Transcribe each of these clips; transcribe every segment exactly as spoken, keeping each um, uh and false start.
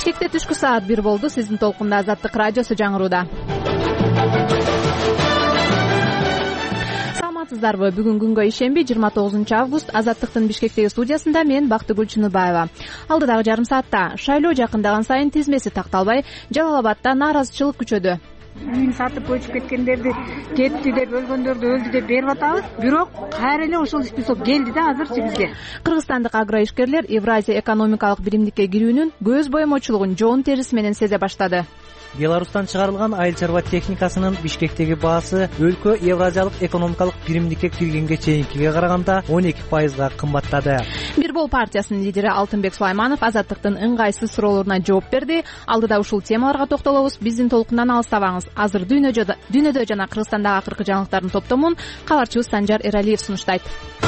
Бишкекте түшкү саат бир болду. Сиздин толкунда Азаттык радиосу жаңырууда. Саламатсыздарбы? Бүгүн күнгө ишемби, жыйырма тогузунчу август. Азаттыктын Бишкектеги студиясында мен Бактыгүл Чыныбаева. Алдыдагы жарым саатта шайлоо жакындаган сайын тизмеси такталбай, Жалал Абадда нааразычылык күчөдү. Үйүн сатып көчүп кеткендерди, кетти деп, өлгөндөрдү өлдү деп берип атабыз. Бирок кайра эле ошол список келди да азырчы бизге. Кыргызстандык агро ишкерлер Евразия экономикалык биримдикке кирүүнүн көз боемочулугун жоон терisi менен сезе баштады. Беларустан чыгарылган айыл чарба техникасынын Бишкектеги баасы өлкө Евразиялык экономикалык биримдикке киргенге чейинкиге караганда он эки пайызга кымбаттады. Бир Бол партиясынын лидери Алтынбек Сулайманов Азаттыктын ыңгайсыз суроолоруна жооп берди. Алдыда ушул темаларга токтолобуз. Биздин толкундан алыстабаңыз. Азыр дүйнөдө жана Кыргызстандагы акыркы жаңылыктардын топтомун кабарчыбыз Санжар Эралиев сунуштайт.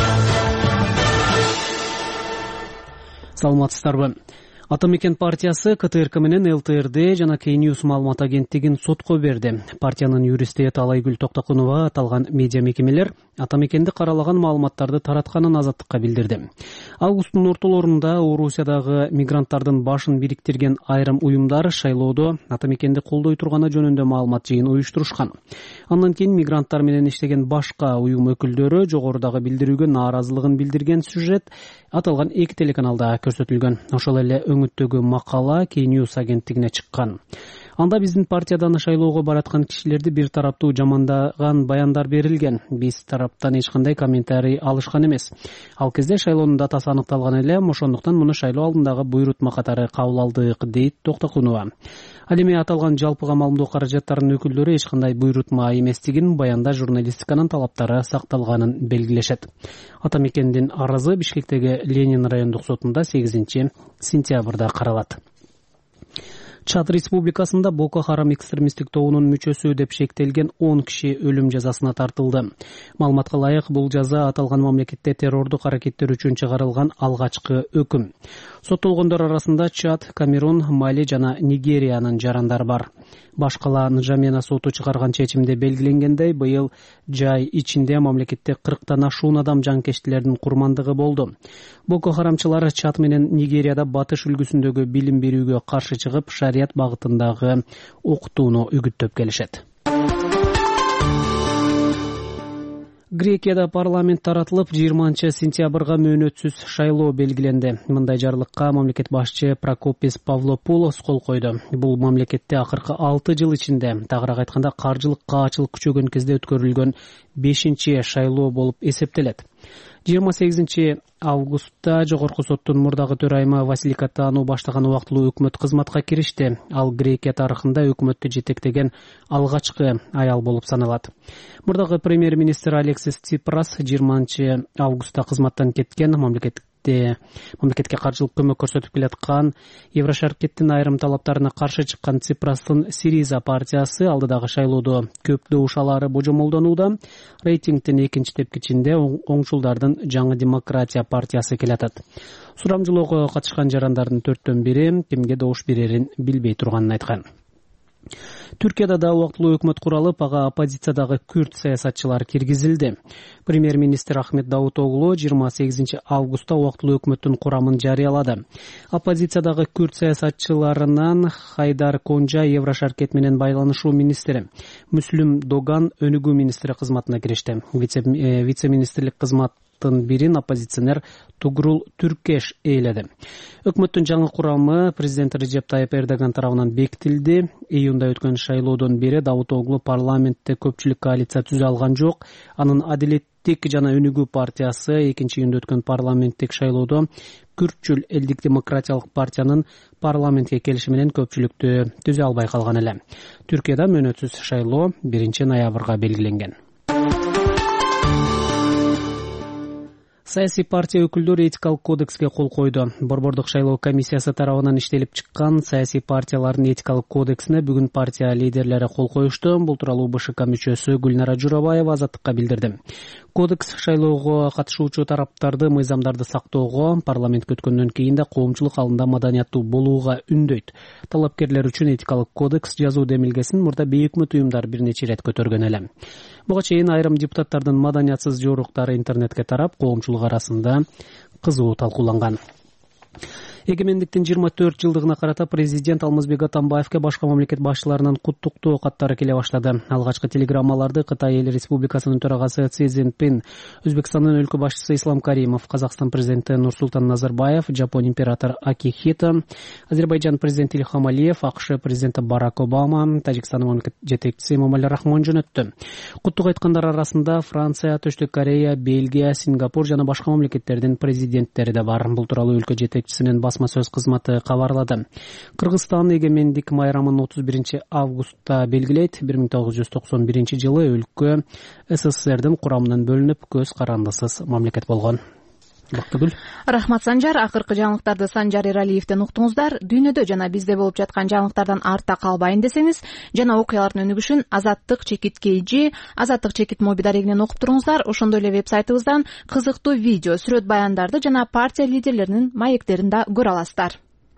Саламатсыздарбы? Ата мекен партиясы КТРК менен ЛТРД жана Кей-Ньюс маалымат агенттигин сотко берди. Партиянын юристи Талайгүл Токтокунова аталган медиа мекемелер ата мекенди каралаган маалыматтарды таратканын Азаттыкка билдирди. Августтун ортолорунда Орусиядагы мигранттардын башын бириктирген айрым уюмдар шайлоодо ата мекенди колдой турганы жөнүндө маалымат жыйын уюштурушкан. Андан кийин мигранттар менен иштеген башка уюм өкүлдөрү жогорудагы билдирүүгө нааразылыгын билдирген сюжет аталган эки телеканалда көрсөтүлгөн. Ошол эле өңүттөгү макала Кей-Ньюс агенттигине чыккан. Анда биздин партиядан шайлоого бараткан кишилерди бир тараптуу жамандаган баяндар берилген. Биз тараптан эч кандай комментарий алышкан эмес. Ал кезде шайлоонун датасы аныкталган эле, ошондуктан муну шайлоо алдындагы буйрутма катары кабыл алдык, дейт Токтокунова. Ал эми аталган жалпыга маалымдоо каражаттарынын өкүлдөрү эч кандай буйрутма эместигин, баянда журналистиканын талаптары сакталганын белгилешет. Ата мекендин арызы Бишкектеги Ленин райондук сотунда сегизинчи сентябрда каралат. Чад Республикасында Боко Харам экстремисттик тобунун мүчөсү деп шектелген он киши өлүм жазасына тартылды. Маалыматка ылайык, бул жаза аталган мамлекетте террордук аракеттер үчүн чыгарылган алгачкы өкүм. Соттолгондор арасында Чад, Камерун, Мали жана Нигериянын жарандары бар. Баш кала Нжамена соту чыгарган чечимде белгиленгендей, быйыл жай ичинде мамлекетте кырктан ашуун адам жанкечтилердин курмандыгы болду. Боко Харамчылар Чад менен Нигерияда батыш үлгүсүндөгү билим берүүгө каршы чыгып, шарият багытындагы окутууну үгүттөп келишет. Грекияда парламент таратылып, жыйырманчы сентябрга мөөнөтсүз шайлоо белгиленди. Мындай жарлыкка мамлекет башчы Прокопис Павлопулос кол койду. Бул мамлекетте акыркы алты жыл ичинде, тагыраак айтканда каржылык каачылык күчөгөн кезде өткөрүлгөн бешинчи шайлоо болуп эсептелет. жыйырма сегизинчи августта Жогорку соттун мурдагы төрайымы Василий Катану баштаган убактылуу өкмөт кызматка киришти. Ал Грекия тарыхында өкмөттү жетектеген алгачкы аял болуп саналат. Мурдагы премьер-министр Алексис Ципрас жыйырманчы августта кызматтан кеткен. Мамлекет мамлекетке каржылык көмөк көрсөтүп келаткан Еврошаркеттин айрым талаптарына каршы чыккан Ципрастын Сириза партиясы алдыдагы шайлоодо көп добушалары божомолдонууда. Рейтингдин экинчи тепкичинде оңчулдардын Жаңы демократия партиясы келатат. Сурамжылоого катышкан жарандардын төрттөн бири кимге добуш берерин билбей турганын айткан. Түркияда да убактылуу өкмөт куралып, ага оппозициядагы күрд саясатчылар киргизилди. Премьер-министр Ахмет Давутоглу жыйырма сегизинчи августта убактылуу өкмөттүн курамын жарыялады. Оппозициядагы күрд саясатчыларынан Хайдар Конжа Еврошаркет менен байланышуу министри, Муслим Доган өнүгүү министри кызматына киришти. Вице-министрлик кызмат бирин оппозиционер Тугрул Түркеш ээледи. Өкмөттүн жаңы курамы президент Режеп Тайып Эрдоган тарабынан бекитилди. Июнда өткөн шайлоодон бери Давутоглу парламентте көпчүлүк коалиция түзө алган жок. Анын Адилеттик жана өнүгүү партиясы экинчи июнда өткөн парламенттик шайлоодо Күртчүл элдик демократиялык партиянын парламентке келиши менен көпчүлүктү түзө албай калган эле. Түркияда мөөнөтсүз шайлоо биринчи ноябрга белгиленген. Саясий партия өкүлдөрү этикалык кодекске кол койду. Борбордук шайлоо комиссиясы тарабынан иштелип чыккан саясий партиялардын этикалык кодексине бүгүн партия лидерлери кол коюшту. Бул тууралуу БШК мүчөсү Гүлнара Журабаева Азаттыкка билдирди. Кодекс шайлоого катышуучу тараптарды мыйзамдарды сактоого, парламентке өткөндөн кийин да коомчулук алдында маданияттуу болууга үндөйт. Талапкерлер үчүн этикалык кодекс жазуу демилгесин мурда бейөкмөт уюмдар бир нече ирет көтөргөн эле. Буга чейин айрым депутаттардын маданиятсыз жоруктары интернетке тарап, коомчулук арасында кызуу талкууланган. Эгемендиктин жыйырма төрт жылдыгына карата президент Алмазбек Атамбаевке башка мамлекет башчыларынын куттуктоо каттары келе баштады. Алгачкы телеграммаларды Кытай Эл Республикасынын төрагасы Си Цзиньпин, Өзбекстандын өлкө башчысы Ислам Каримов, Казакстан президенти Нурсултан Назарбаев, Жапон императору Акихито, Азербайджан президенти Ильхам Алиев, АКШ президенти Барак Обама, Тажикстандын мамлекет жетекчиси Эмомали Рахмон жөнөттү. Куттук айткандар арасында Франция, Түштүк Корея, Бельгия, Сингапур жана башка мамлекеттердин президенттери да бар. Бул тууралуу өлкө жетекчисинин басма сөз кызматы кабарлады. Кыргызстан эгемендик майрамын отуз биринчи августта белгилейт. бир миң тогуз жүз токсон биринчи жылы өлкө СССРдин курамынан бөлүнүп, көз карандысыз мамлекет болгон. Бактыгүл. Рахмат Санжар. Акыркы жаңылыктарды Санжар Эралиевден уктуңуздар. Дүйнөдө жана бизде болуп жаткан жаңылыктардан артта калбайын десеңиз, жана окуялардын өнүгүшүн Азаттык чекит Кейжи, Азаттык чекит моби дарегинен окуп туруңуздар. Ошондой эле вебсайтыбыздан кызыктуу видео, сүрөт баяндарды жана партия лидерлеринин маектерин да көрө аласыздар.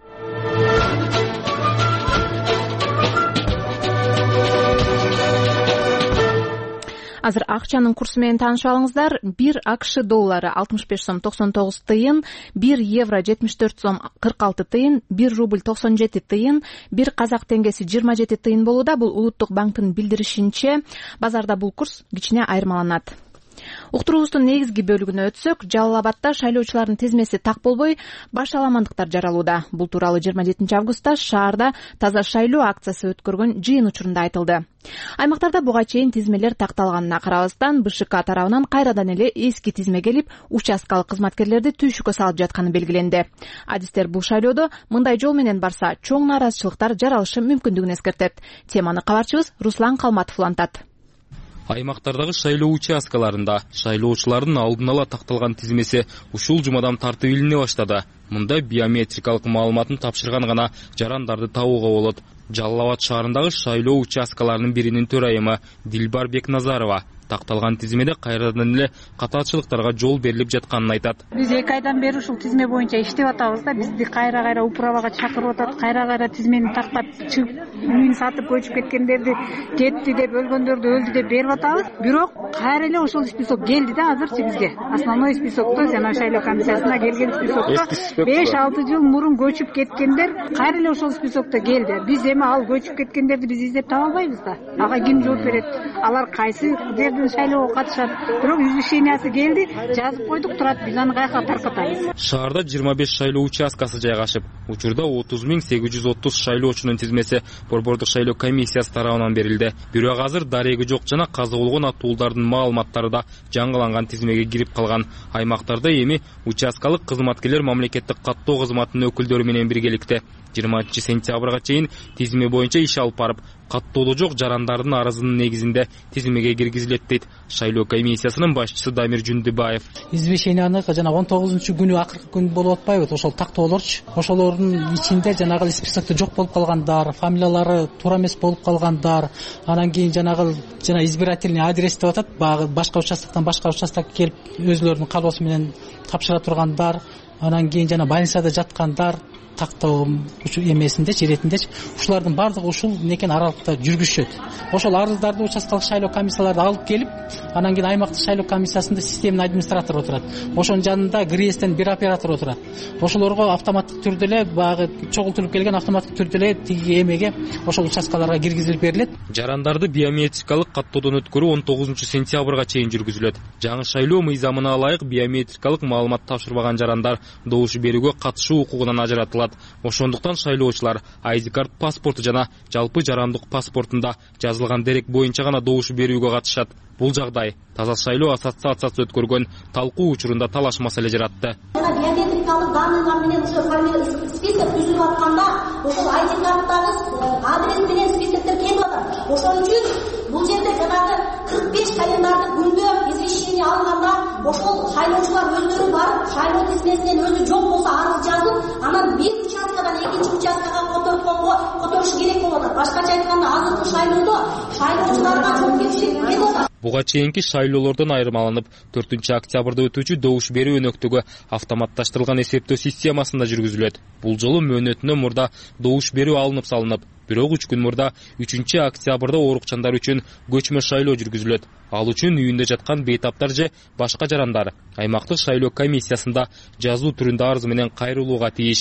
Азыр акчанын курсу менен таанышып алыңыздар. бир АКШ доллары алтымыш беш сом токсон тогуз тыйын, бир евро жетимиш төрт сом кырк алты тыйын, бир рубль токсон жети тыйын, бир казак теңгеси жыйырма жети тыйын болууда. Бул улуттук банктын билдиришинче, базарда бул курс кичине айырмаланат. Уктуруубуздун негизги бөлүгүнө өтсөк, Жалал Абадда шайлоочулардын тизмеси так болбой, баш аламандыктар жаралууда. Бул тууралуу жыйырма жетинчи августта шаарда таза шайлоо акциясы өткөргөн жыйын учурунда айтылды. Аймактарда буга чейин тизмелер такталганына карабастан, БШК тарабынан кайрадан эле эски тизме келип, участкалык кызматкерлерди түйшүккө салып жатканы белгиленди. Адистер бул шайлоодо мындай жол менен барса, чоң нааразычылыктар жаралышы мүмкүндүгүн эскертет. Теманы кабарчыбыз Руслан Калматов улантат. Аймактардагы шайлоо участкаларында шайлоочулардын алдын ала такталган тизмеси ушул жумадан тартып илине баштады. Мында биометрикалык маалыматын тапшырган гана жарандарды табууга болот. Жалал Абад шаарындагы шайлоо участкаларынын биринин төрайымы Дилбар Бекназарова такталган тизмеде кайрадан эле катаачылыктарга жол берилип жатканын айтат. Биз эки айдан бери ушул тизме боюнча иштеп атабыз да, бизди кайра-кайра управага чакырып атат, кайра-кайра тизмени тактап чыгып, үйүн сатып көчүп кеткендерди кетти деп, өлгөндөрдү өлдү деп берип атабыз. Бирок кайра эле ошол список келди да азырчы бизге. Основной списокто, жана шайлоо комиссиясына келген списокто беш алты жыл мурун көчүп кеткендер кайра эле ошол списокто келди. Биз эми ал көчүп кеткендерди биз издеп таба албайбыз да. Ага ким жооп берет? Алар кайсы жерден шайлоого катышат? Бирок извещениясы келди, жазып койдук, турат, биз аны каяка таркатабыз. Шаарда жыйырма беш шайлоо участкасы жайгашып, учурда отуз миң сегиз жүз отуз шайлоочунун тизмеси борбордук шайлоо комиссиясы тарабынан берилди. Бирок азыр дареги жок жана казы болгон аттуулдардын маалыматтары да жаңыланган тизмеге кирип калган. Аймактарда эми участкалык кызматкерлер мамлекеттик каттоо кызматынын өкүлдөрү менен биргеликте жыйырманчы сентябрга чейин тизме боюнча иш алып барып, каттоодо жок жарандардын арызынын негизинде тизмеге киргизилет дейт шайлоо комиссиясынын башчысы Дамир Жүндүбаев. Извещенияны жана он тогузунчу күнү акыркы күн болуп атпайбы? Ошол тактоолорчу. Ошолордун ичинде жанагы списокто жок болуп калгандар, фамилиялары туура эмес болуп калгандар, анан кийин жанагы жана избирательный адрес деп атат, баягы башка участоктон башка участокко келип өзүлөрүнүн калоосу менен тапшыра тургандар, анан кийин жана больницада жаткандар, тактоо эмесиндечи, иретиндечи, ушулардын баардыгы ушул некен аралыкта жүргүзүшөт. Ошол арыздарды участкалык шайлоо комиссиялары алып келип, анан кийин аймактык шайлоо комиссиясында системный администратор отурат. Ошонун жанында ГРИЭСтен бир оператор отурат. Ошолорго автоматтык түрдө эле баягы чогултуруп келген автоматтык түрдө эле тиги эмеге ошол участкаларга киргизилип берилет. Жарандарды биометрикалык каттоодон өткөрүү он тогузунчу сентябрга чейин жүргүзүлөт. Жаңы шайлоо мыйзамына ылайык биометрикалык маалымат тапшырбаган жарандар добуш берүүгө катышуу укугунан ажыратылат. Ошондуктан шайлоочулар ай ди карт паспорту жана жалпы жарандык паспортунда жазылган дерек боюнча гана добуш берүүгө катышат. Бул жагдай Таза шайлоо ассоциациясы өткөргөн талкуу учурунда талаш маселе жаратты. Биометрикалык данныйлар менен ушу формалдуу список түзүлүп атканда, ошол ай ди карттагы адрес менен списоктор келип атат. Ошол үчүн бул жерде жанагы кырк беш календардык күндө извещение алганда, ошол шайлоочулар өздөрү барып, шайлоо тизмесинен өзү жок болсо арыз жазып, анан бир участкадан экинчи участкага которгонго которуш керек болуп атат. Башкача айтканда, азыркы шайлоодо шайлоочуларга жоопкерчилик кетип атат. Буга чейинки шайлоолордон айырмаланып, төртүнчү октябрда өтүүчү добуш берүү өнөктүгү автоматташтырылган эсептөө системасында жүргүзүлөт. Бул жолу мөөнөтүнөн мурда добуш берүү алынып салынып, бирок үч күн мурда үчүнчү октябрда оорукчандар үчүн көчмө шайлоо жүргүзүлөт. Ал үчүн үйүндө жаткан бейтаптар же башка жарандар аймактык шайлоо комиссиясында жазуу түрүндө арыз менен кайрылууга тийиш.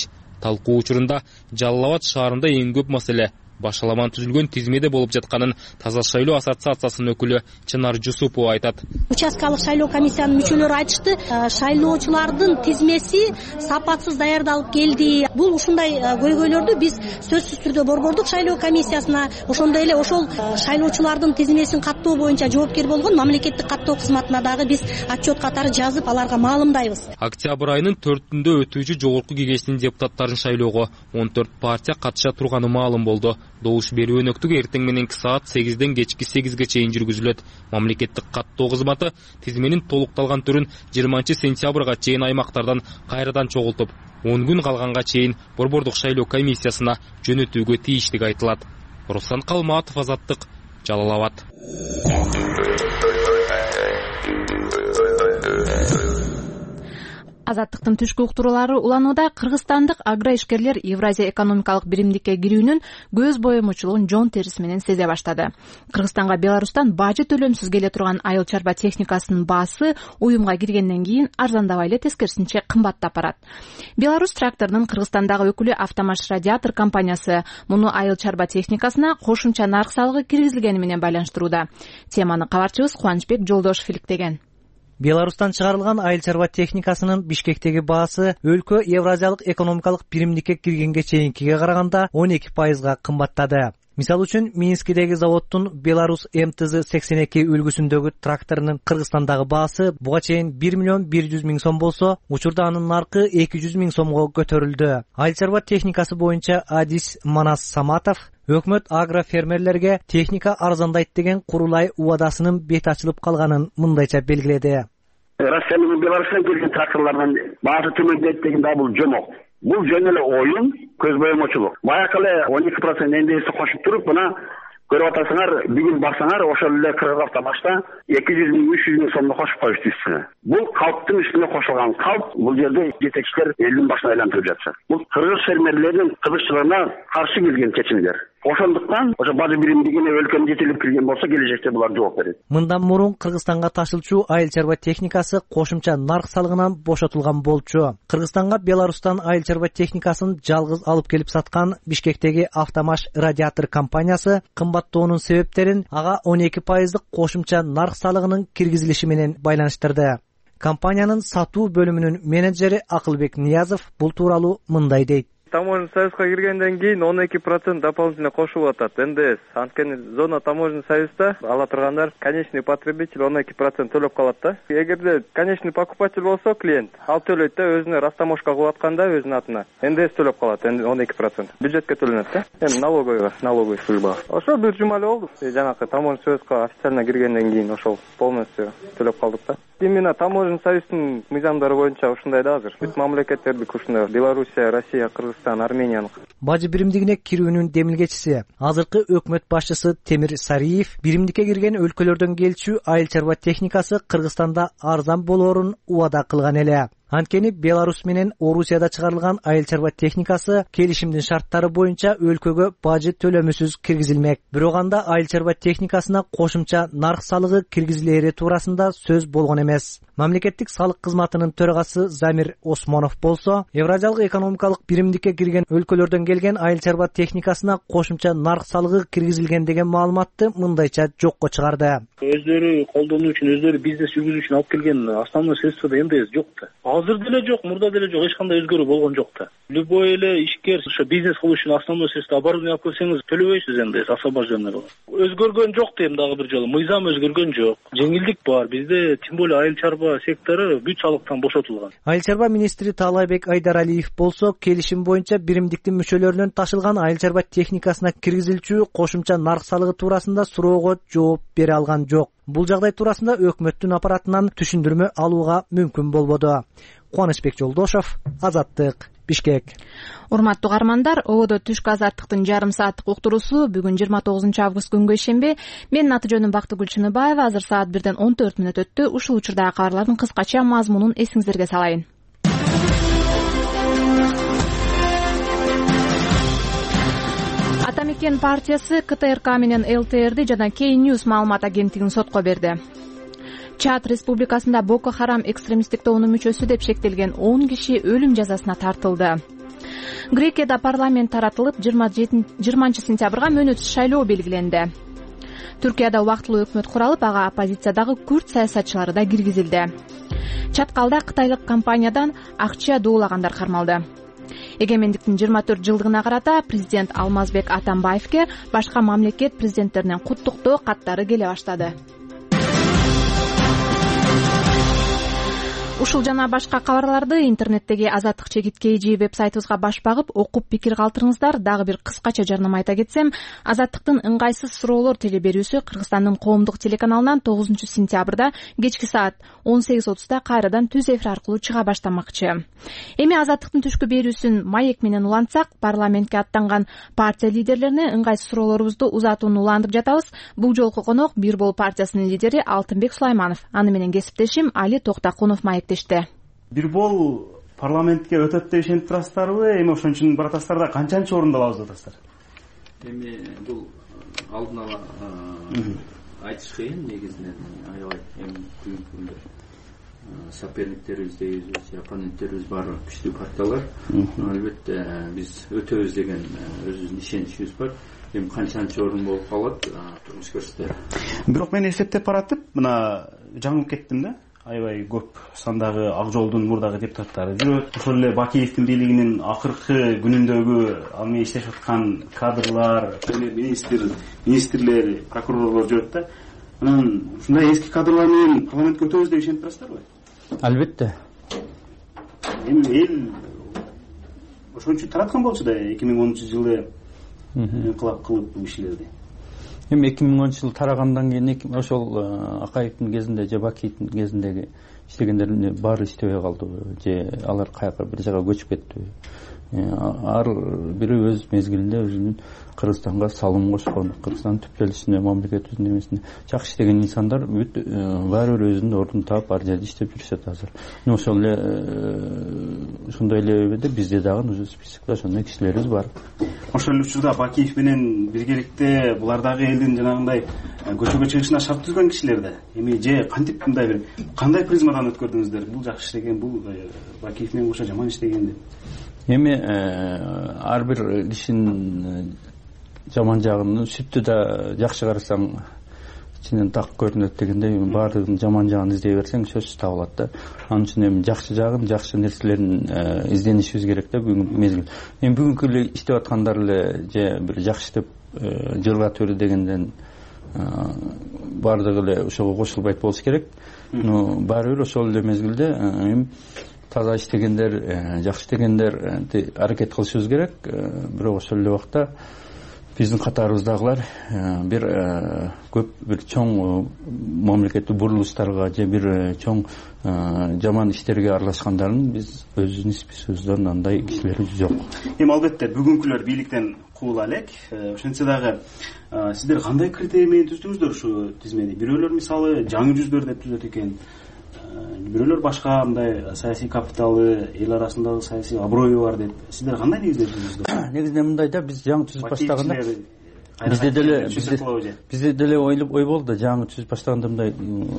талкуу учурунда Жалал Абад шаарында эң көп маселе башаламан түзүлгөн тизмеде болуп жатканын Таза шайлоо ассоциациясынын өкүлү Чынар Жусупова айтат. Участкалык шайлоо комиссиянын мүчөлөрү айтышты, шайлоочулардын тизмеси сапатсыз даярдалып келди. Бул ушундай көйгөйлөрдү биз сөзсүз түрдө борбордук шайлоо комиссиясына, ошондой эле ошол шайлоочулардын тизмесин каттоо боюнча жоопкер болгон мамлекеттик каттоо кызматына дагы биз отчет катары жазып аларга маалымдайбыз. Октябрь айынын төртүндө өтүүчү жогорку кеңештин депутаттарын шайлоого он төрт партия катыша турганы маалым болду. Добуш берүү өнөктүгү эртең мененки саат сегизден кечки сегизге чейин жүргүзүлөт. Мамлекеттик каттоо кызматы тизменин толукталган түрүн жыйырманчы сентябрга чейин аймактардан кайрадан чогултуп, он күн калганга чейин борбордук шайлоо комиссиясына жөнөтүүгө тийиштиги айтылат. Руслан Калматов, Азаттык, Жалал Абад. Азаттыктын түшкү уктуруулары уланууда. Кыргызстандык агроишкерлер Евразия экономикалык биримдикке кирүүнүн көз боемочулугун жон териси менен сезе баштады. Кыргызстанга Беларустан бажы төлөмсүз келе турган айыл чарба техникасынын баасы уюмга киргенден кийин арзандабай эле, тескерисинче кымбаттап барат. Беларусь тракторунун Кыргызстандагы өкүлү Автомаш Радиатор компаниясы муну айыл чарба техникасына кошумча нарк салыгы киргизилгени менен байланыштырууда. Теманы кабарчыбыз Кубанычбек Жолдошов иликтеген. Беларустан чыгарылган айыл чарба техникасынын Бишкектеги баасы өлкө Евразиялык экономикалык биримдикке киргенге чейинкиге караганда он эки пайызга кымбаттады. Мисал үчүн Минскидеги заводдун Беларусь эм тэ зэ сексен эки үлгүсүндөгү тракторунун Кыргызстандагы баасы буга чейин бир миллион бир жүз миң сом болсо, учурда анын наркы эки жүз миң сомго көтөрүлдү. Айыл чарба техникасы боюнча адис Манас Саматов өкмөт агрофермерлерге техника арзандайт деген курулай убадасынын бет ачылып калганын мындайча белгиледи. Россия менен Беларустан келген тракторлордун баасы төмөндөйт деген да бул жомок. Бул жөн эле оюн, көз боемочулук. Баягы эле он эки процент эндеси кошуп туруп, мына көрүп атасыңар, бүгүн барсаңар, ошол эле Кыргыз Автомашта эки жүз миң, үч жүз миң сомдо кошуп коюшту үстүнө. Бул калптын үстүнө кошулган калп, бул жерде жетекчилер элдин башына айлантырып жатышат. Бул кыргыз фермерлердин кызыкчылыгына каршы келген чечимдер. Ошондуктан ошо бажы биримдигине өлкөнү жетелеп кирген болсо, келечекте булар жооп берет. Мындан мурун Кыргызстанга ташылчу айыл чарба техникасы кошумча нарк салыгынан бошотулган болчу. Кыргызстанга Беларустан айыл чарба техникасын жалгыз алып келип саткан Бишкектеги Автомаш Радиатор компаниясы кымбаттоонун себептерин ага он эки пайыздык кошумча нарк салыгынын киргизилиши менен байланыштырды. Компаниянын сатуу бөлүмүнүн менеджери Акылбек Ниязов бул тууралуу мындай дейт. Таможенный союзга киргенден кийин он эки процент дополнительно кошулуп атат. эн дэ эс. Анткени зона таможенный союзда ала тургандар конечный потребитель он эки процент төлөп калат да. Эгерде конечный покупатель болсо, клиент ал төлөйт да, өзүнө растаможка кылып атканда өзүнүн атына эн дэ эс төлөп калат, он эки процент. Бюджетке төлөнөт да. Эми налоговый, налоговый служба. Ошо бир жума эле болду. Жанакы таможенный союзга официально киргенден кийин ошол полностью төлөп калдык да. Именно таможенный союздун мыйзамдары боюнча ушундай да азыр. Бүт мамлекеттердики ушундай. Белоруссия, Россия, Кыргызстан, Армениянын. Бажы биримдигине кирүүнүн демилгечиси, азыркы өкмөт башчысы Темир Сариев биримдикке кирген өлкөлөрдөн келчү айыл чарба техникасы Кыргызстанда арзан болоорун убада кылган эле. Анткени Беларусь менен Орусияда чыгарылган айыл чарба техникасы келишимдин шарттары боюнча өлкөгө бажы төлөмүсүз киргизилмек. Бирок анда айыл чарба техникасына кошумча нарк салыгы киргизилери туурасында сөз болгон эмес. Мамлекеттик салык кызматынын төрагасы Замир Осмонов болсо, Евразиялык экономикалык биримдикке кирген өлкөлөрдөн келген айыл чарба техникасына кошумча нарк салыгы киргизилген деген маалыматты мындайча жокко чыгарды. Өздөрү колдонуу үчүн, өздөрү бизнес жүргүзүү үчүн алып келген основной средствода эн дэ эс жок да. Азыр деле жок, мурда деле жок, эч кандай өзгөрүү болгон жок да. Любой эле ишкер ошо бизнес кылуу үчүн основной средство оборудование алып келсеңиз төлөбөйсүз эн дэ эс, освобожденный. Өзгөргөн жок дейм дагы бир жолу. Мыйзам өзгөргөн жок. Жеңилдик бар. Бизде тем более айыл чарба сектору бүт салыктан бошотулган. Айыл чарба министри Таалайбек Айдаралиев болсо, келишим боюнча биримдиктин мүчөлөрүнөн ташылган айыл чарба техникасына киргизилчү кошумча нарк салыгы туурасында суроого жооп бере алган жок. Бул жагдай туурасында өкмөттүн аппаратынан түшүндүрмө алууга мүмкүн болбоду. Кубанычбек Жолдошов, Азаттык, Бишкек. Урматтуу угармандар, ободо түшкү азаттыктын жарым сааттык уктуруусу бүгүн жыйырма тогузунчу август күнгө ишемби. Менин аты жөнүм Бактыгүл Чыныбаева. Азыр саат бирден он төрт мүнөт өттү. Ушул учурдагы кабарлардын кыскача мазмунун эсиңиздерге салайын. Атамекен партиясы К Т Р К менен Л Т Р'ди жана Кей Ньюс маалымат агенттигин сотко берди. Чад республикасында Боко Харам экстремисттик тобунун мүчөсү деп шектелген он киши өлүм жазасына тартылды. Грекияда парламент таратылып, жыйырманчы сентябрга мөөнөтсүз шайлоо белгиленди. Түркияда убактылуу өкмөт куралып, ага оппозициядагы күрд саясатчылары да киргизилди. Чаткалда кытайлык компаниядан акча дуулагандар кармалды. Эгемендиктин жыйырма төрт жылдыгына карата президент Алмазбек Атамбаевке башка мамлекет президенттеринен куттуктоо каттары келе баштады. Ушул жана башка кабарларды интернеттеги Азаттык чекит kg веб-сайтыбызга баш багып окуп пикир калтырыңыздар. Дагы бир кыскача жарнама айта кетсем, Азаттыктын ыңгайсыз суроолор телеберүүсү Кыргызстандын коомдук телеканалынан тогузунчу сентябрда кечки саат он сегиз отузда кайрадан түз эфир аркылуу чыга баштамакчы. Эми Азаттыктын түшкү берүүсүн маек менен улантсак, парламентке аттанган партия лидерлерине ыңгайсыз суроолорубузду узатууну улантып жатабыз. Бул жолку конок Бир Бол партиясынын лидери Алтынбек Сулайманов. Аны менен кесиптешим Али Токтакунов маек. Бир Бол парламентке өтөт деп ишенип турасыздарбы? Эми ошон үчүн баратасыздар да канчанчы орунду алабыз деп атасыздар? Эми бул алдын ала айтыш кыйын негизинен. Аябай эми бүгүнкү күндө соперниктерибиз дейбиз, оппоненттерибиз баары күчтүү партиялар. Албетте биз өтөбүз деген өзүбүздүн ишеничибиз бар. Эми канчанчы орун болуп калат, турмуш көрсөтөт. Бирок мен эсептеп баратып, мына жаңылып кеттим да. Аябай көп сандагы Ак Жолдун мурдагы депутаттары жүрөт. Ошол эле Бакиевдин бийлигинин акыркы күнүндөгү аны иштешип аткан кадрлар, премьер-министр, министрлер, прокурорлор жүрөт да. Анан ушундай эски кадрлар менен парламентке өтөбүз деп ишенип турасыздарбы? Албетте. Эми эл ошон үчүн тараткан болчу да эки миң онунчу жылы инкылап кылып бул кишилерди. Эми эки миң онунчу жылы тарагандан кийин ошол Акаевдин кезинде же Бакиевдин кезиндеги иштегендердин баары иштебей калды же алар каяка бир жака көчүп кеттиби? Ар бири өз мезгилинде өзүнүн Кыргызстанга салым кошкон, Кыргызстандын түптөлүшүнө, мамлекетибиздин эмесине жакшы иштеген инсандар бүт баары бир өзүнүн ордун таап ар жерде иштеп жүрүшөт азыр. Ошол эле ошондой эле бизде дагы уже списокто ошондой кишилерибиз бар. Ошол учурда Бакиев менен биргеликте булар дагы элдин жанагындай көчөгө чыгышына шарт түзгөн кишилер да. Эми же кантип мындай бир кандай призмадан өткөрдүңүздөр? Бул жакшы иштеген, бул Бакиев менен кошо жаман иштеген деп. Эми ар бир кишинин жаман жагын сүттү да жакшы карасаң ичинен так көрүнөт дегендей, баардыгын жаман жагын издей берсең сөзсүз табылат да. Анын үчүн эми жакшы жагын, жакшы нерселерин изденишибиз керек да бүгүнкү мезгил. Эми бүгүнкү эле иштеп аткандар эле же бир жакшы деп жылга төрү дегенден баардыгы эле ошого кошулбайт болуш керек. Но баары бир ошол эле мезгилде эми таза иштегендер, жакшы иштегендер аракет кылышыбыз керек. Бирок ошол эле убакта биздин катарыбыздагылар бир көп бир чоң мамлекеттик бурулуштарга же бир чоң жаман иштерге аралашкандарын биз өзүбүздүн списогубуздан андай кишилер жок. Эми албетте бүгүнкүлөр бийликтен куула элек. Ошентсе дагы сиздер кандай критерий менен түздүңүздөр ушу тизмени? Бирөөлөр мисалы жаңы жүздөр деп түзөт экен. Бирөөлөр башка мындай саясий капиталы, эл арасындагы саясий аброю бар деп. Сиздер кандай негизде түздүңүздөр? Негизинен мындай да, биз жаңы түзүп баштаганда бизде деле бизде деле ой болду, жаңы түзүп баштаганда мындай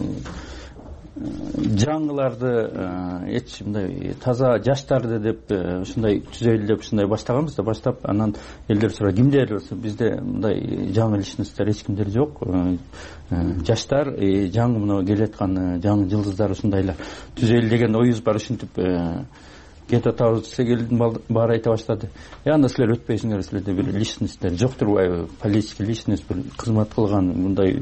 жаңыларды эч мындай таза жаштарды деп ушундай түзөйлү деп ушундай баштаганбыз да, баштап анан элдер сурады, кимдер? Бизде мындай жаңы личностьтер эч кимдер жок. Жаштар, жаңы мына келаткан жаңы жылдыздар ушундайлар түзөйлү деген оюбуз бар. Ушинтип кете атабыз десек элдин баары айта баштады. Анда силер өтпөйсүңөр, силерде бир личностьтер жок турбайбы? Политический личность, бир кызмат кылган мындай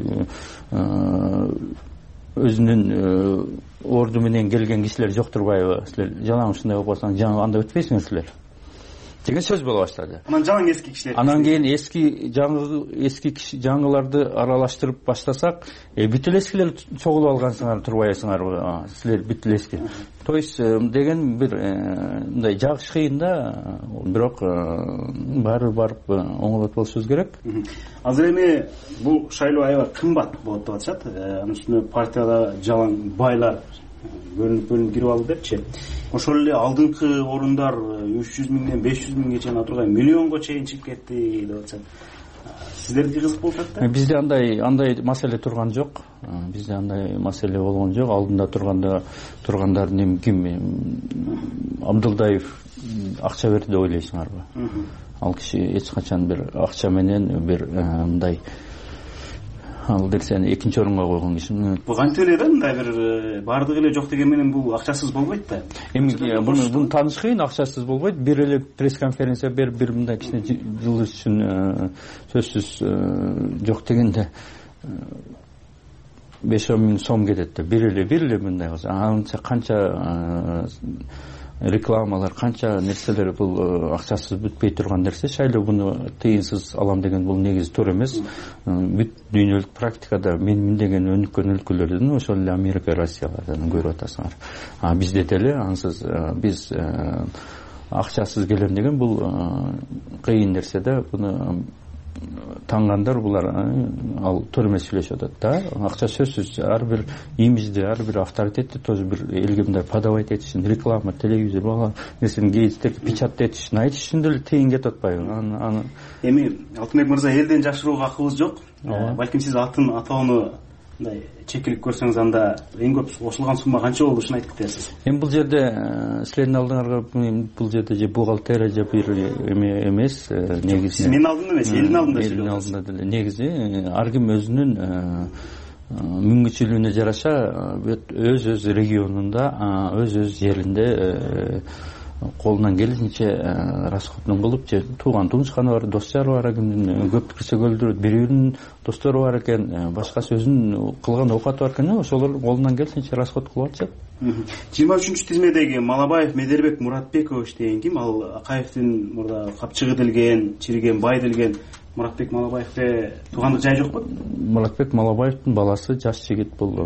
өзүнүн орду менен келген кишилер жок турбайбы? Силер жалаң ушундай болуп калсаң, жаңы анда өтпөйсүңөр силер деген сөз боло баштады. Анан жалаң эски кишилер. Анан кийин эски жаңы эски киши жаңыларды аралаштырып баштасак, бүт эле эскилер чогулуп алгансыңар турбайсыңарбы? Силер бүт эле эски. То есть деген бир мындай жагыш кыйын да, бирок баары барып оңолот болушубуз керек. Азыр эми бул шайлоо аябай кымбат болот деп атышат. Анын үстүнө партияда жалаң байлар бөлүнүп бөлүнүп кирип алды депчи. Ошол эле алдыңкы орундар үч жүз миңден беш жүз миңге чейин турган миллионго чейин чыгып кетти деп атышат. Сиздерге кызык болуп атат да? Бизде андай андай маселе турган жок. Бизде андай маселе болгон жок. Алдында турганда тургандардын ким? Абдылдаев акча берди деп ойлойсуңарбы? Ал киши эч качан бир акча менен бир мындай ал нерсени экинчи орунга койгон киши. Бул кантип эле да, мындай бир баардыгы эле жок деген менен бул акчасыз болбойт да. Эми буну буну тааныш кыйын, акчасыз болбойт. Бир эле пресс-конференция берип бир мындай кичине жылдыз үчүн сөзсүз жок дегенде беш он миң сом кетет да. Бир эле бир эле мындай кылса, анча канча рекламалар, канча нерселер бул акчасыз бүтпөй турган нерсе. Шайлоо буну тыйынсыз алам деген бул негизи туура эмес. Бүт дүйнөлүк практикада мен миндеген өнүккөн өлкөлөрдөн ошол эле Америка, Россиялардан көрүп атасыңар. А бизде деле ансыз биз акчасыз келем деген бул кыйын нерсе да. Буну таңгандар булар ал туура эмес сүйлөшүп атат да. Акча сөзсүз ар бир имиджди, ар бир авторитетти тоже бир элге мындай подавать этиш үчүн, реклама, телевизор, бала нерсени гейзиттерди печаттать этиш үчүн, айтыш үчүн деле тыйын кетип атпайбы? Аны эми Алтынбек мырза, элден жашырууга акыбыз жок. Балким сиз атын атоону мындай чекилип көрсөңүз, анда эң көп кошулган сумма канча болду, ушуну айтып кетесиз? Эми бул жерде силердин алдыңарга бул жерде же бухгалтерия же бир эме эмес, негизи менин алдымда эмес, элдин алдында элдин алдында деле негизи ар ким өзүнүн мүмкүнчүлүгүнө жараша өз өз регионунда, өз өз жеринде колунан келишинче расходун кылып, же тууган тумушканы бар, дос жары бар, кимдин көп кирсе көлдүрөт, бирөөнүн достору бар экен, башкасы өзүнүн кылган оокаты бар экен, ошолор колунан келишинче расход кылып атышат. жыйырма үчүнчү тизмедеги Малабаев, Медербек, Муратбекович деген ким? Ал Акаевдин мурда капчыгы делген, чириген, бай делген Муратбек Малабаевке туугандык жай жокпу? Муратбек Малабаевдин баласы жаш жигит, бул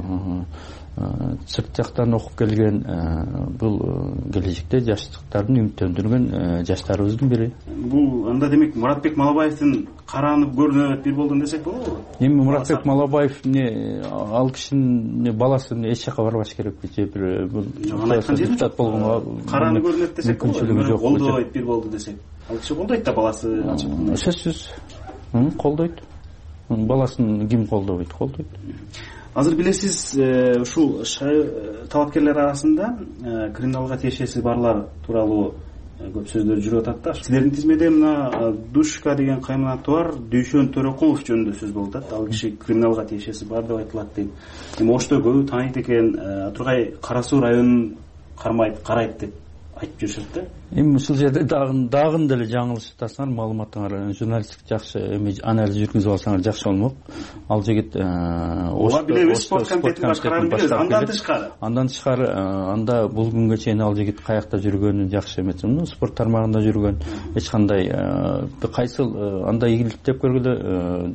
сырт жактан окуп келген, бул келечекте жаштыктарын үмүттөндүргөн жаштарыбыздын бири. Бул анда демек Муратбек Малабаевдин караанып көрүнөт бир болдун десек болобу? Эми Муратбек Малабаев не ал кишинин баласы эч жака барбаш керекпи? Же бир депутат болгонго караанып көрүнөт десек болобу? Колдойт бир болду десек. Ал киши колдойт да баласы ачык. Сөзсүз колдойт. Баласын ким колдобойт? Колдойт. Азыр билесиз, ушул талапкерлер арасында криминалга тиешеси барлар тууралуу көп сөздөр жүрүп атат да. Силердин тизмеде мына Душка деген кайманаты бар, Дүйшөн Төрөкулов жөнүндө сөз болуп атат. Ал киши криминалга тиешеси бар деп айтылат дейм. Эми Ошто көбү тааныйт экен, Тургай Кара Суу районун кармайт, карайт деп айтып жүрүшөт да. Эми ушул жерде дагы дагы деле жаңылышып атасыңар, маалыматыңар, журналисттик жакшы эми анализ жүргүзүп алсаңар жакшы болмок. Ал жигит ооба билебиз, спорт комитетин башкарарын билебиз. Андан тышкары андан тышкары анда бул күнгө чейин ал жигит каякта жүргөнүн жакшы эмес. Спорт тармагында жүргөн, эч кандай кайсыл анда ийгилик деп көргүлө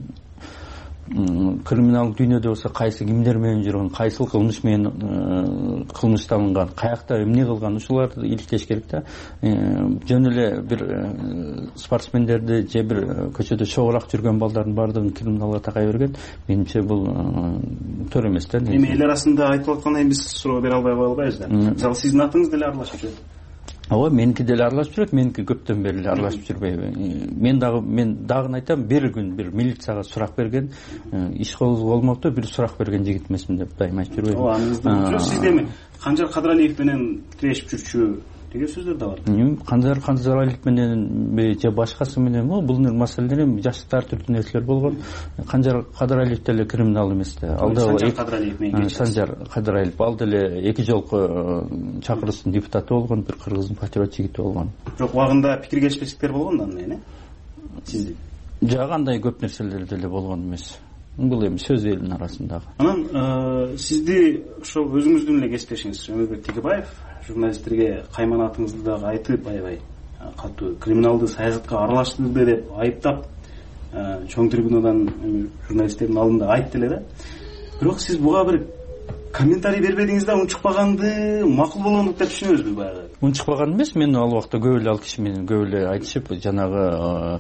криминалдык дүйнөдө болсо кайсы кимдер менен жүргөн, кайсыл кылмыш менен кылмышталган, каякта эмне кылган, ушуларды иликтеш керек да. Жөн эле бир спортсмендерди же бир көчөдө чогураак жүргөн балдардын баардыгын криминалга такай берген, менимче бул туура эмес да. Эми эл арасында айтылып аткандай биз суроо бере албай калбайбыз да. Мисалы сиздин атыңыз деле аралашып жүрөт. Ооба, меники деле аралашып жүрөт, меники көптөн бери эле аралашып жүрбөйбү. Мен дагы мен дагы айтам, бир күн бир милицияга сурак берген, иш козголмопту, бир сурак берген жигит эмесмин деп дайым айтып жүрбөйбү. Ооба, аңызды. Сиз эми Канжар Кадыралиев менен тирешип жүрчү деген сөздөр да бар. Канжар Кадыралиев менен же башкасы мененби бул маселелер эми жаштар түрдүү нерселер болгон. Канжар Кадыралиев деле криминал эмес да. Алда Санжар Кадыралиев менен Санжар Кадыралиев ал деле эки жолку чакырылыштын депутаты болгон, бир кыргыздын патриот жигити болгон. Жок, убагында пикир келишпестиктер болгон да анда, э? Сиздин жак андай көп нерселер деле болгон эмес. Бул эми сөз элдин арасындагы. Анан сизди ошо өзүңүздүн эле кесиптешиңиз Өмүрбек Тегебаев журналисттерге кайманатыңызды дагы айтып, аябай катуу криминалдуу саясатка аралаштырды деп айыптап, чоң трибунадан журналисттердин алдында айтты эле да. Бирок сиз буга бир комментарий бербедиңиз да, унчукпаганды макул болгондук деп түшүнөбүзбү баягы? Унчукпаган эмес, мен ал убакта көп эле ал киши менен көп эле айтышып, жанагы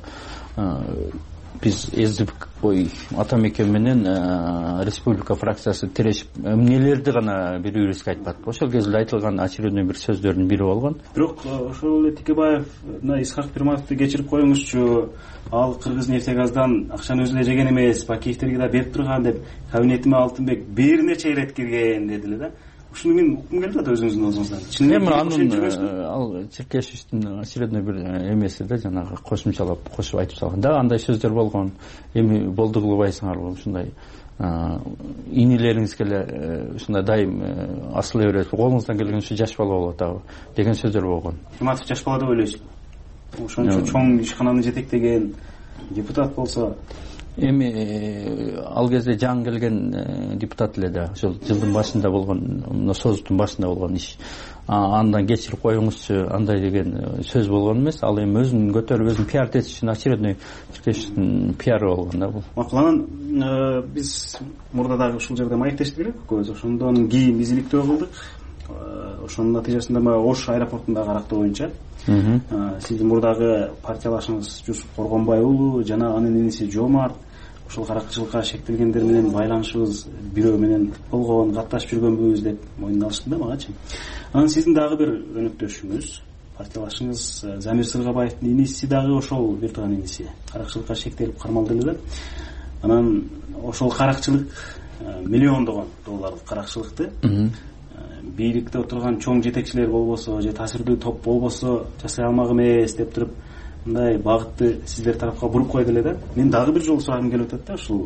биз СДП ой Атамекен менен республика фракциясы тирешип эмнелерди гана бир юристке айтпадык. Ошол кезде айтылган очередной бир сөздөрдүн бири болгон. Бирок ошол эле Текебаев мына Исхак Пирматовду кечирип коюңузчу, ал Кыргыз нефтегаздан акчаны өзү эле жеген эмес, Бакиевтерге да берип турган деп кабинетиме Алтынбек бир нече ирет кирген деди эле да. ушуну мен уккум келип атат өзүңүздүн оозуңуздан. Эми анын ал Черкешевичтин очередной бир эмеси да жанагы кошумчалап кошуп айтып салган. Да андай сөздөр болгон. Эми болду кылбайсыңарбы ушундай инилериңизге эле ушундай дайым асыла берет. Колуңуздан келген ушу жаш бала болуп атабы деген сөздөр болгон. Иматов жаш бала деп ойлойсузбу? Ошончо чоң ишкананы жетектеген депутат болсо эми ал кезде жаңы келген депутат эле да, ошол жылдын башында болгон, мына созуктун башында болгон иш. Андан кечирип коюңузчу андай деген сөз болгон эмес. Ал эми өзүн көтөрүп өзүн пиар этиш үчүн очередной Черкешевичтин пиары болгон да бул. Макул, анан биз мурда дагы ушул жерде маектештик элек экөөбүз. Ошондон кийин изиликтөө кылдык. Ошонун натыйжасында Ош аэропортундагы карактоо боюнча сиздин мурдагы партиялашыңыз Жусуп Коргонбай уулу жана анын иниси Жомарт ошол каракчылыкка шектелгендер менен байланышыбыз бирөө менен болгон, катташып жүргөнбүз деп мойнуна алышты да магачы. Анан сиздин дагы бир өнөктөшүңүз, партиялашыңыз Замир Сыргабаевдин иниси дагы ошол бир тууган иниси каракчылыкка шектелип кармалды эле да. Анан ошол каракчылык миллиондогон долларлык каракчылыкты бийликте отурган чоң жетекчилер болбосо же таасирдүү топ болбосо жасай алмак эмес деп туруп мындай багытты сиздер тарапка буруп койду эле да. Мен дагы бир жолу сурагым келип атат да, ушул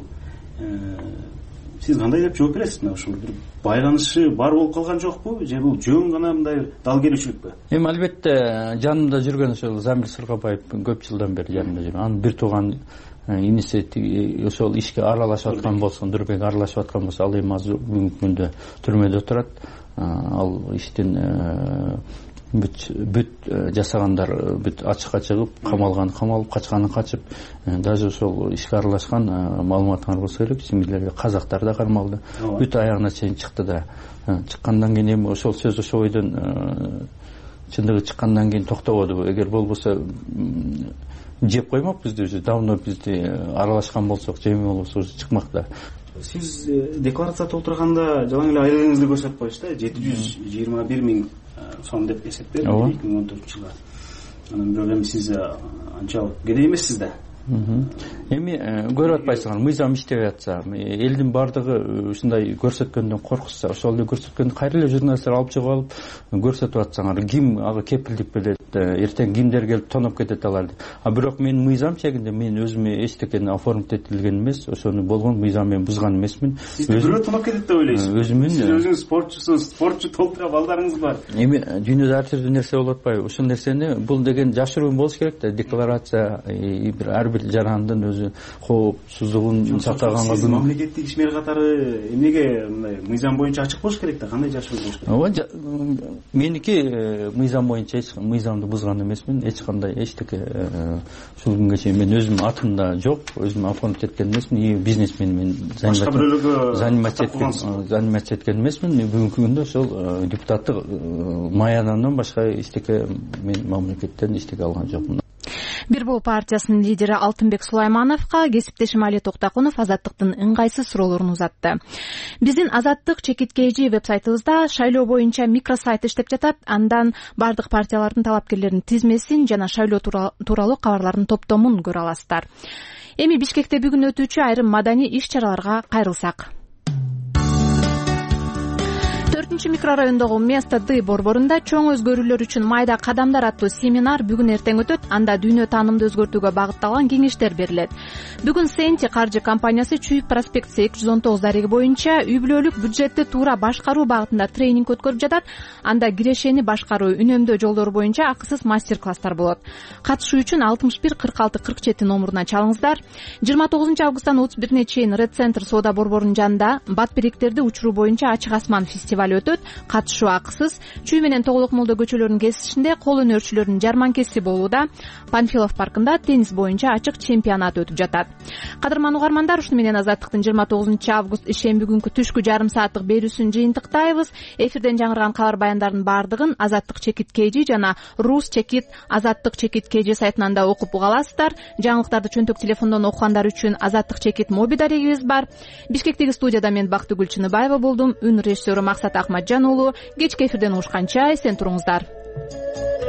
сиз кандай деп жооп бересиз? Мына ушул бир байланышы бар болуп калган жокпу же бул жөн гана мындай дал келүүчүлүкпү? Эми албетте жанымда жүргөн ошол Замир Сыргабаев көп жылдан бери жанымда жүргөн. Анын бир тууган иниси ошол ишке аралашып аткан болсо, Нурбек аралашып аткан болсо, ал эми азыр бүгүнкү күндө түрмөдө турат. Ал иштин бүт бүт жасагандар бүт ачыкка чыгып, камалган камалып, качканы качып, даже ошол ишке аралашкан маалыматыңар болсо керек, сиңдилерге казактар да кармалды. Бүт аягына чейин чыкты да. Чыккандан кийин эми ошол сөз ошо ойдон чындыгы чыккандан кийин токтободу. Эгер болбосо жеп коймокпуз уже давно бизди аралашкан болсок, жеме болбосо уже чыкмак да. Сиз декларация толтурганда жалаң эле айлыгыңызды көрсөтүп коюшту, жети жүз жыйырма бир миң сом деп эсептедим эки миң он төртүнчү жылы. Анан бирок эми сиз анчалык кедей эмессиз да. Эми көрүп атпайсыңар, мыйзам иштебей атса, элдин бардыгы ушундай көрсөткөндөн коркушса, ошол эле көрсөткөндү кайра эле журналисттер алып чыгып алып көрсөтүп атсаңар, ким ага кепилдик берет, эртең кимдер келип тоноп кетет аларды. А бирок мен мыйзам чегинде мен өзүмө эчтекени оформить этилген эмес, ошону болгон мыйзам мен бузган эмесмин. Сиз бирөө тоноп кетет деп ойлойсуз? Өзүмүн. Сиз өзүңүз спортчусуз, спортчу толтура балдарыңыз бар. Эми дүйнөдө ар түрдүү нерсе болуп атпайбы? Ушул нерсени бул деген жашыруу болуш керек да, декларация бир ар бир жарандын өзү коопсуздугун сактаганга күн. Мамлекеттик ишмер катары эмнеге мындай мыйзам боюнча ачык болуш керек да, кандай жашыруу болуш керек? Ооба, меники мыйзам боюнча эч мыйзамды бузган эмесмин, эч кандай эчтеке ушул күнгө чейин мен өзүм атымда жок, өзүм оформить эткен эмесмин, и бизнесмен мен заниматься эткен заниматься эткен эмесмин. Бүгүнкү күндө ошол депутаттык маядандан башка эчтеке мен мамлекеттен эчтеке алган жокмун. Бир бул партиясынын лидери Алтынбек Сулаймановго кесиптешим Али Токтакунов Азаттыктын ыңгайсыз суроолорун узатты. Биздин Азаттык чекит kg вебсайтыбызда шайлоо боюнча микросайт иштеп жатат. Андан бардык партиялардын талапкерлеринин тизмесин жана шайлоо тууралуу кабарлардын топтомун көрө аласыздар. Эми Бишкекте бүгүн өтүүчү айрым маданий иш-чараларга кайрылсак. төртүнчү микрорайондогу место Д борборунда чоң өзгөрүүлөр үчүн майда кадамдар аттуу семинар бүгүн эртең өтөт. Анда дүйнө таанымды өзгөртүүгө багытталган кеңештер берилет. Бүгүн Сенти каржы компаниясы Чүйүк проспектиси эки жүз он тогуз дареги боюнча үй бүлөлүк бюджетти туура башкаруу багытында тренинг өткөрүп жатат. Анда кирешени башкаруу, үнөмдөө жолдору боюнча акысыз мастер-класстар болот. Катышуу үчүн алтымыш бир кырк алты кырк жети номуруна чалыңыздар. жыйырма тогузунчу августтан отуз бирине чейин Ред Центр соода борборунун жанында бат беректерди учуруу боюнча ачык асман фестиваль өтөт. Катышуу акысыз. Чүй менен Тоглок молдо көчөлөрүнүн кесишинде кол өнөрчүлөрүнүн жарманкеси болууда. Панфилов паркында теннис боюнча ачык чемпионат өтүп жатат. Кадырман угармандар, ушуну менен Азаттыктын жыйырма тогузунчу август ишемби күнкү түшкү жарым сааттык берүүсүн жыйынтыктайбыз. Эфирден жаңырган кабар баяндардын бардыгын Азаттык чекит kg жана Рус чекит Азаттык чекит kg сайтынан да окуп уга аласыздар. Жаңылыктарды чөнтөк телефондон окугандар үчүн Азаттык чекит моби дарегибиз бар. Бишкектеги студияда мен Бактыгүл Чыныбаева болдум. Үн режиссеру Максат Ахматжан уулу. Кечки эфирден угушканча эсен туруңуздар.